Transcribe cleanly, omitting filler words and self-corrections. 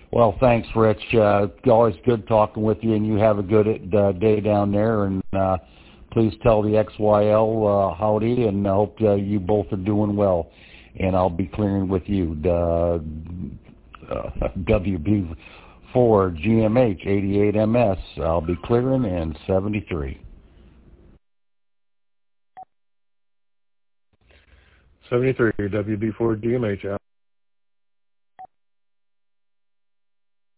Well, thanks, Rich. Always good talking with you, and you have a good day down there. And please tell the XYL howdy, and I hope you both are doing well. And I'll be clearing with you. WB4 GMH 88MS. I'll be clearing in 73. 73 WB4 GMH out.